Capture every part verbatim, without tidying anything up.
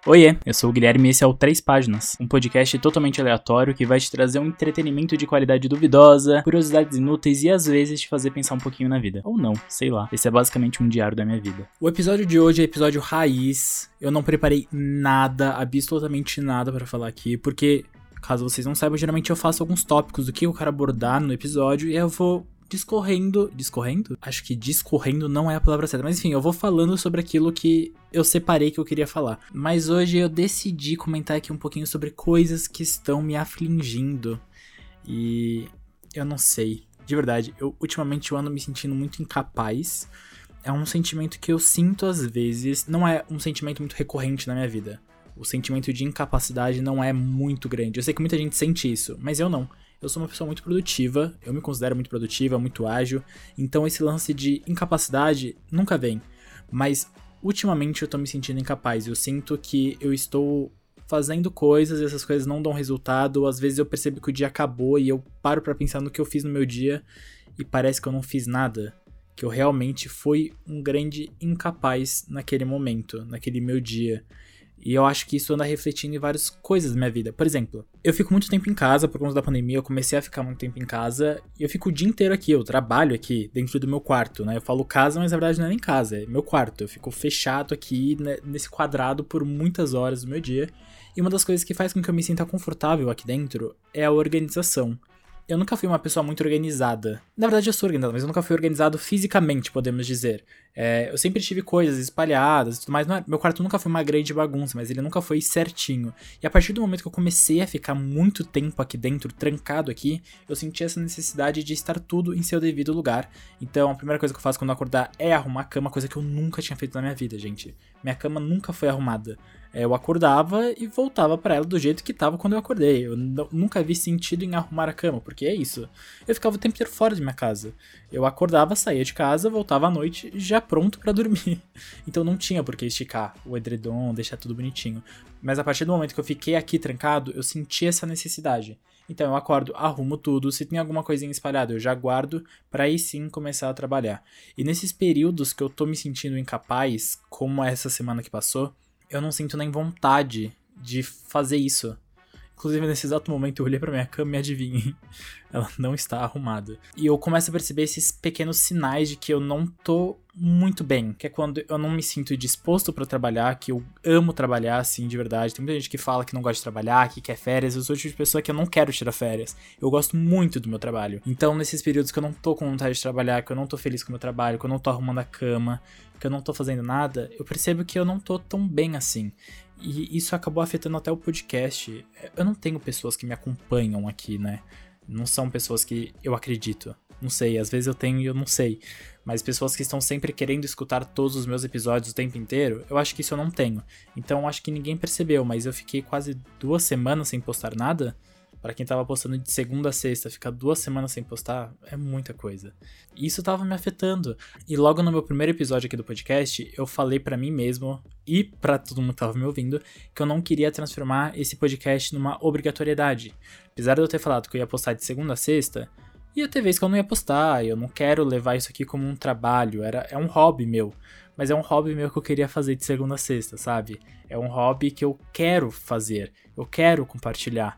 Oiê, eu sou o Guilherme e esse é o Três Páginas, um podcast totalmente aleatório que vai te trazer um entretenimento de qualidade duvidosa, curiosidades inúteis e às vezes te fazer pensar um pouquinho na vida. Ou não, sei lá. Esse é basicamente um diário da minha vida. O episódio de hoje é episódio raiz. Eu não preparei nada, absolutamente nada pra falar aqui, porque, caso vocês não saibam, geralmente eu faço alguns tópicos do que eu quero abordar no episódio e eu vou discorrendo... Discorrendo? Acho que discorrendo não é a palavra certa. Mas enfim, eu vou falando sobre aquilo que eu separei que eu queria falar. Mas hoje eu decidi comentar aqui um pouquinho sobre coisas que estão me afligindo. E eu não sei. De verdade, eu ultimamente eu ando me sentindo muito incapaz. É um sentimento que eu sinto às vezes. Não é um sentimento muito recorrente na minha vida. O sentimento de incapacidade não é muito grande. Eu sei que muita gente sente isso, mas eu não. Eu sou uma pessoa muito produtiva, eu me considero muito produtiva, muito ágil, então esse lance de incapacidade nunca vem. Mas ultimamente eu tô me sentindo incapaz, eu sinto que eu estou fazendo coisas e essas coisas não dão resultado, ou às vezes eu percebo que o dia acabou e eu paro pra pensar no que eu fiz no meu dia e parece que eu não fiz nada, que eu realmente fui um grande incapaz naquele momento, naquele meu dia. E eu acho que isso anda refletindo em várias coisas da minha vida. Por exemplo, eu fico muito tempo em casa, por conta da pandemia, eu comecei a ficar muito tempo em casa, e eu fico o dia inteiro aqui, eu trabalho aqui, dentro do meu quarto, né? Eu falo casa, mas na verdade não é nem casa, é meu quarto. Eu fico fechado aqui, né, nesse quadrado por muitas horas do meu dia. E uma das coisas que faz com que eu me sinta confortável aqui dentro é a organização. Eu nunca fui uma pessoa muito organizada. Na verdade eu sou organizado, mas eu nunca fui organizado fisicamente, podemos dizer. É, eu sempre tive coisas espalhadas e tudo mais. Não é, meu quarto nunca foi uma grande bagunça, mas ele nunca foi certinho. E a partir do momento que eu comecei a ficar muito tempo aqui dentro, trancado aqui, eu senti essa necessidade de estar tudo em seu devido lugar. Então a primeira coisa que eu faço quando eu acordar é arrumar a cama, coisa que eu nunca tinha feito na minha vida, gente. Minha cama nunca foi arrumada. Eu acordava e voltava pra ela do jeito que tava quando eu acordei. Eu n- nunca vi sentido em arrumar a cama, porque é isso. Eu ficava o tempo inteiro fora de minha casa. Eu acordava, saía de casa, voltava à noite já pronto pra dormir. Então não tinha por que esticar o edredom, deixar tudo bonitinho. Mas a partir do momento que eu fiquei aqui trancado, eu senti essa necessidade. Então eu acordo, arrumo tudo, se tem alguma coisinha espalhada eu já guardo pra aí sim começar a trabalhar. E nesses períodos que eu tô me sentindo incapaz, como essa semana que passou, eu não sinto nem vontade de fazer isso. Inclusive, nesse exato momento, eu olhei pra minha cama e adivinhem, ela não está arrumada. E eu começo a perceber esses pequenos sinais de que eu não tô muito bem. Que é quando eu não me sinto disposto pra trabalhar, que eu amo trabalhar, assim, de verdade. Tem muita gente que fala que não gosta de trabalhar, que quer férias. Eu sou o tipo de pessoa que eu não quero tirar férias. Eu gosto muito do meu trabalho. Então, nesses períodos que eu não tô com vontade de trabalhar, que eu não tô feliz com o meu trabalho, que eu não tô arrumando a cama, que eu não tô fazendo nada, eu percebo que eu não tô tão bem assim. E isso acabou afetando até o podcast. Eu não tenho pessoas que me acompanham aqui, né? Não são pessoas que eu acredito. Não sei, às vezes eu tenho e eu não sei. Mas pessoas que estão sempre querendo escutar todos os meus episódios o tempo inteiro, eu acho que isso eu não tenho. Então eu acho que ninguém percebeu, mas eu fiquei quase duas semanas sem postar nada. Pra quem tava postando de segunda a sexta, ficar duas semanas sem postar é muita coisa. E isso tava me afetando. E logo no meu primeiro episódio aqui do podcast, eu falei pra mim mesmo e pra todo mundo que tava me ouvindo que eu não queria transformar esse podcast numa obrigatoriedade. Apesar de eu ter falado que eu ia postar de segunda a sexta, ia ter vez que eu não ia postar. Eu não quero levar isso aqui como um trabalho. Era, é um hobby meu. Mas é um hobby meu que eu queria fazer de segunda a sexta, sabe? É um hobby que eu quero fazer. Eu quero compartilhar.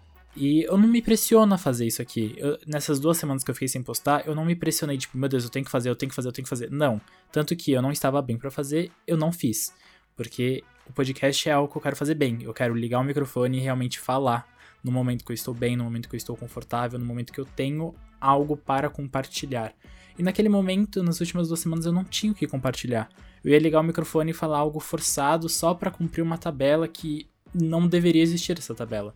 E eu não me pressiono a fazer isso aqui. Eu, nessas duas semanas que eu fiquei sem postar, eu não me pressionei, tipo, meu Deus, eu tenho que fazer, eu tenho que fazer, eu tenho que fazer. Não. Tanto que eu não estava bem pra fazer, eu não fiz. Porque o podcast é algo que eu quero fazer bem. Eu quero ligar o microfone e realmente falar no momento que eu estou bem, no momento que eu estou confortável, no momento que eu tenho algo para compartilhar. E naquele momento, nas últimas duas semanas, eu não tinha o que compartilhar. Eu ia ligar o microfone e falar algo forçado só pra cumprir uma tabela que não deveria existir essa tabela.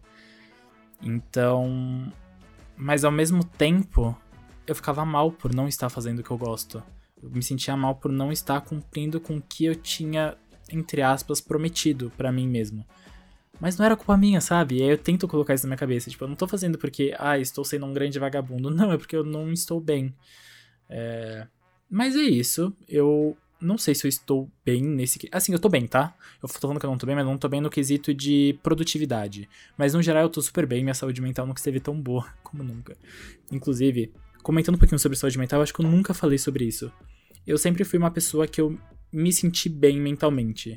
Então, mas ao mesmo tempo, eu ficava mal por não estar fazendo o que eu gosto. Eu me sentia mal por não estar cumprindo com o que eu tinha, entre aspas, prometido pra mim mesmo. Mas não era culpa minha, sabe? E aí eu tento colocar isso na minha cabeça. Tipo, eu não tô fazendo porque, ah, estou sendo um grande vagabundo. Não, é porque eu não estou bem. É... Mas é isso. Eu não sei se eu estou bem nesse... Assim, eu tô bem, tá? Eu tô falando que eu não tô bem, mas não tô bem no quesito de produtividade. Mas no geral eu tô super bem, minha saúde mental nunca esteve tão boa como nunca. Inclusive, comentando um pouquinho sobre saúde mental, eu acho que eu nunca falei sobre isso. Eu sempre fui uma pessoa que eu me senti bem mentalmente.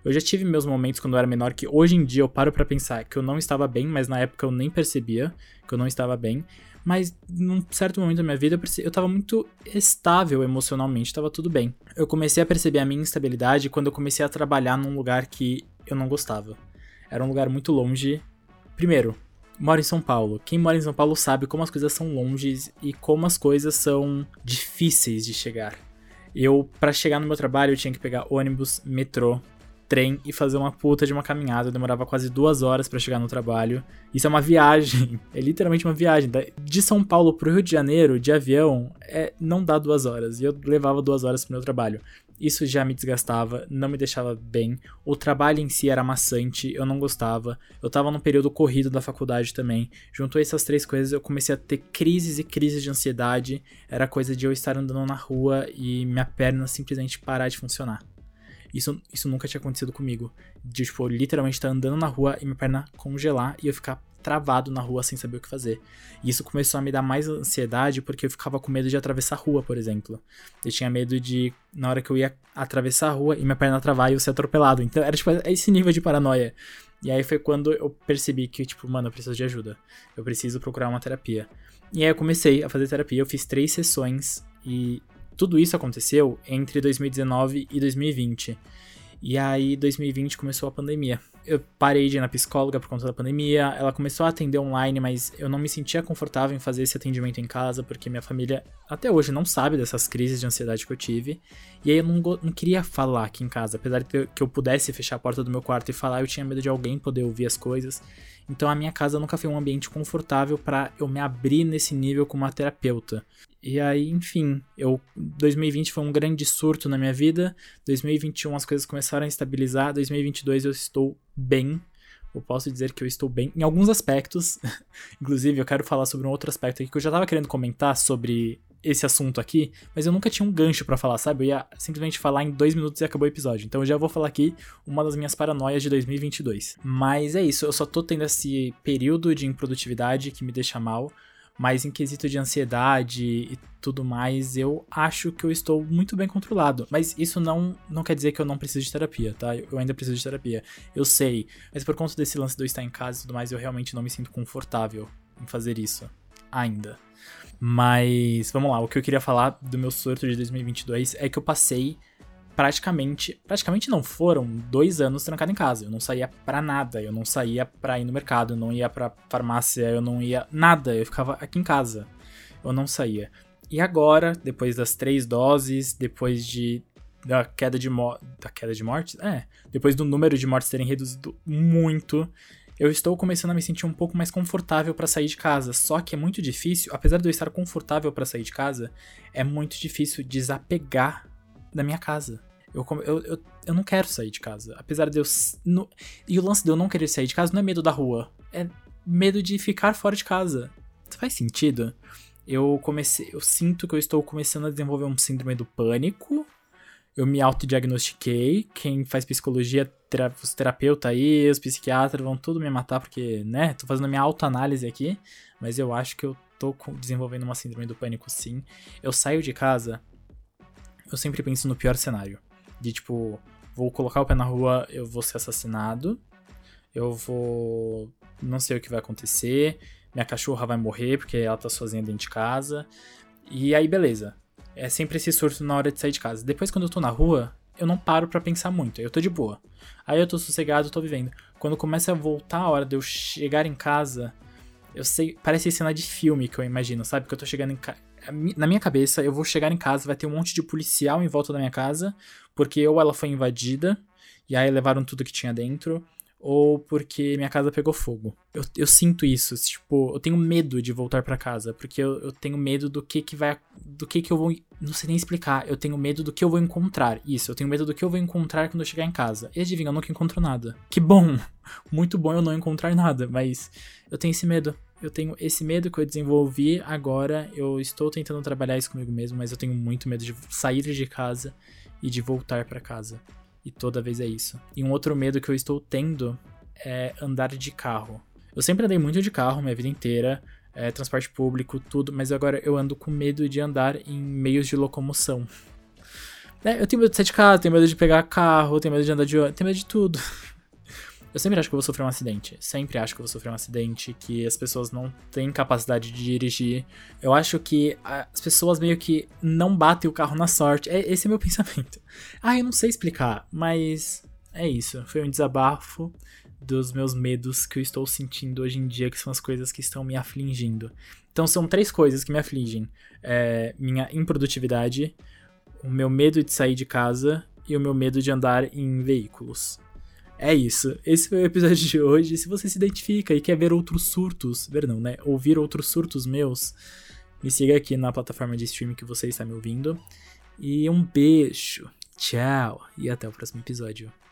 Eu já tive meus momentos quando eu era menor que hoje em dia eu paro pra pensar que eu não estava bem, mas na época eu nem percebia que eu não estava bem. Mas num certo momento da minha vida eu, perce... eu tava muito estável emocionalmente, tava tudo bem. Eu comecei a perceber a minha instabilidade quando eu comecei a trabalhar num lugar que eu não gostava. Era um lugar muito longe. Primeiro, moro em São Paulo. Quem mora em São Paulo sabe como as coisas são longes e como as coisas são difíceis de chegar. Eu, pra chegar no meu trabalho, eu tinha que pegar ônibus, metrô, trem e fazer uma puta de uma caminhada. Eu demorava quase duas horas pra chegar no trabalho. Isso é uma viagem, é literalmente uma viagem. De São Paulo pro Rio de Janeiro, de avião, é, não dá duas horas. E eu levava duas horas pro meu trabalho. Isso já me desgastava, não me deixava bem. O trabalho em si era maçante, eu não gostava. Eu tava num período corrido da faculdade também. Juntou essas três coisas, eu comecei a ter crises e crises de ansiedade. Era coisa de eu estar andando na rua e minha perna simplesmente parar de funcionar. Isso, isso nunca tinha acontecido comigo. De, tipo, eu literalmente estar andando na rua e minha perna congelar e eu ficar travado na rua sem saber o que fazer. E isso começou a me dar mais ansiedade porque eu ficava com medo de atravessar a rua, por exemplo. Eu tinha medo de, na hora que eu ia atravessar a rua e minha perna travar e eu ser atropelado. Então era tipo esse nível de paranoia. E aí foi quando eu percebi que, tipo, mano, eu preciso de ajuda. Eu preciso procurar uma terapia. E aí eu comecei a fazer terapia, eu fiz três sessões e tudo isso aconteceu entre dois mil e dezenove e dois mil e vinte. E aí, dois mil e vinte começou a pandemia. Eu parei de ir na psicóloga por conta da pandemia. Ela começou a atender online, mas eu não me sentia confortável em fazer esse atendimento em casa, porque minha família até hoje não sabe dessas crises de ansiedade que eu tive. E aí eu não, não queria falar aqui em casa. Apesar de que eu pudesse fechar a porta do meu quarto e falar, eu tinha medo de alguém poder ouvir as coisas. Então a minha casa nunca foi um ambiente confortável pra eu me abrir nesse nível com uma terapeuta. E aí, enfim, eu, dois mil e vinte foi um grande surto na minha vida. dois mil e vinte e um as coisas começaram a estabilizar. dois mil e vinte e dois eu estou bem. Eu posso dizer que eu estou bem em alguns aspectos. Inclusive, eu quero falar sobre um outro aspecto aqui que eu já tava querendo comentar sobre esse assunto aqui, mas eu nunca tinha um gancho pra falar, sabe? Eu ia simplesmente falar em dois minutos e acabou o episódio. Então eu já vou falar aqui uma das minhas paranoias de dois mil e vinte e dois. Mas é isso, eu só tô tendo esse período de improdutividade que me deixa mal. Mas em quesito de ansiedade e tudo mais, eu acho que eu estou muito bem controlado. Mas isso não, não quer dizer que eu não preciso de terapia, tá? Eu ainda preciso de terapia. Eu sei. Mas por conta desse lance de eu estar em casa e tudo mais, eu realmente não me sinto confortável em fazer isso. Ainda. Mas, vamos lá. O que eu queria falar do meu surto de dois mil e vinte e dois é que eu passei praticamente... Praticamente não, foram dois anos trancado em casa. Eu não saía pra nada. Eu não saía pra ir no mercado. Eu não ia pra farmácia. Eu não ia... Nada. Eu ficava aqui em casa. Eu não saía. E agora, depois das três doses, depois de... Da queda de morte... Da queda de mortes? É. Depois do número de mortes terem reduzido muito... Eu estou começando a me sentir um pouco mais confortável pra sair de casa. Só que é muito difícil... Apesar de eu estar confortável pra sair de casa, é muito difícil desapegar da minha casa. Eu, eu, eu, eu não quero sair de casa. Apesar de eu... No, e o lance de eu não querer sair de casa não é medo da rua. É medo de ficar fora de casa. Isso faz sentido? Eu comecei... Eu sinto que eu estou começando a desenvolver um síndrome do pânico. Eu me autodiagnostiquei. Quem faz psicologia, tera, os terapeutas aí, os psiquiatras vão tudo me matar porque, né? Tô fazendo a minha autoanálise aqui. Mas eu acho que eu tô desenvolvendo uma síndrome do pânico, sim. Eu saio de casa... Eu sempre penso no pior cenário. De tipo, vou colocar o pé na rua, eu vou ser assassinado. Eu vou... Não sei o que vai acontecer. Minha cachorra vai morrer porque ela tá sozinha dentro de casa. E aí, beleza. É sempre esse surto na hora de sair de casa. Depois, quando eu tô na rua, eu não paro pra pensar muito. Eu tô de boa. Aí eu tô sossegado, eu tô vivendo. Quando começa a voltar a hora de eu chegar em casa... Eu sei... Parece cena de filme que eu imagino, sabe? Que eu tô chegando em casa... Na minha cabeça, eu vou chegar em casa, vai ter um monte de policial em volta da minha casa, porque ou ela foi invadida, e aí levaram tudo que tinha dentro, ou porque minha casa pegou fogo. Eu, eu sinto isso, tipo, eu tenho medo de voltar pra casa, porque eu, eu tenho medo do que que vai, do que que eu vou, não sei nem explicar, eu tenho medo do que eu vou encontrar, isso, eu tenho medo do que eu vou encontrar quando eu chegar em casa. E adivinha, eu nunca encontro nada. Que bom, muito bom eu não encontrar nada, mas eu tenho esse medo. Eu tenho esse medo que eu desenvolvi agora, eu estou tentando trabalhar isso comigo mesmo, mas eu tenho muito medo de sair de casa e de voltar pra casa. E toda vez é isso. E um outro medo que eu estou tendo é andar de carro. Eu sempre andei muito de carro minha vida inteira, é, transporte público, tudo, mas agora eu ando com medo de andar em meios de locomoção. É, eu tenho medo de sair de casa, tenho medo de pegar carro, tenho medo de andar de ônibus, tenho medo de tudo. Eu sempre acho que eu vou sofrer um acidente. Sempre acho que eu vou sofrer um acidente, que as pessoas não têm capacidade de dirigir. Eu acho que as pessoas meio que não batem o carro na sorte. É, esse é meu pensamento. Ah, eu não sei explicar, mas é isso. Foi um desabafo dos meus medos que eu estou sentindo hoje em dia, que são as coisas que estão me afligindo. Então são três coisas que me afligem. É, minha improdutividade, o meu medo de sair de casa e o meu medo de andar em veículos. É isso, esse foi o episódio de hoje. Se você se identifica e quer ver outros surtos, ver não, né? Ouvir outros surtos meus, me siga aqui na plataforma de streaming que você está me ouvindo. E um beijo, tchau e até o próximo episódio.